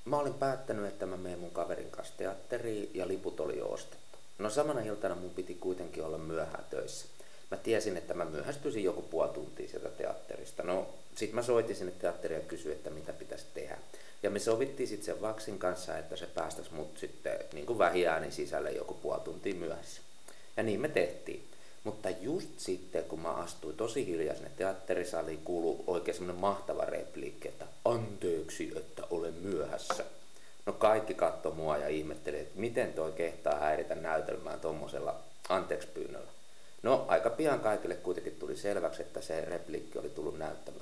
Mä olin päättänyt, että mä menen mun kaverin kanssa teatteriin ja liput oli jo ostettu. No samana iltana mun piti kuitenkin olla myöhään töissä. Mä tiesin, että mä myöhästyisin joku puoli tuntia sieltä teatterista. No sit mä soitin sinne teatteriin ja kysyin, että mitä pitäisi tehdä. Ja me sovittiin sitten sen Vaksin kanssa, että se päästäisi mut sitten niin kuin vähiäänin sisälle joku puoli tuntia myöhässä. Ja niin me tehtiin. Mutta just sitten, kun mä astuin tosi hiljaa sinne teatterisaliin, kuului oikein semmonen mahtava repliikki, että anteeksi, että olen myöhässä. No kaikki katsoi mua ja ihmetteli, että miten toi kehtaa häiritä näytelmää tommosella anteeksi pyynnöllä. No aika pian kaikille kuitenkin tuli selväksi, että se repliikki oli tullut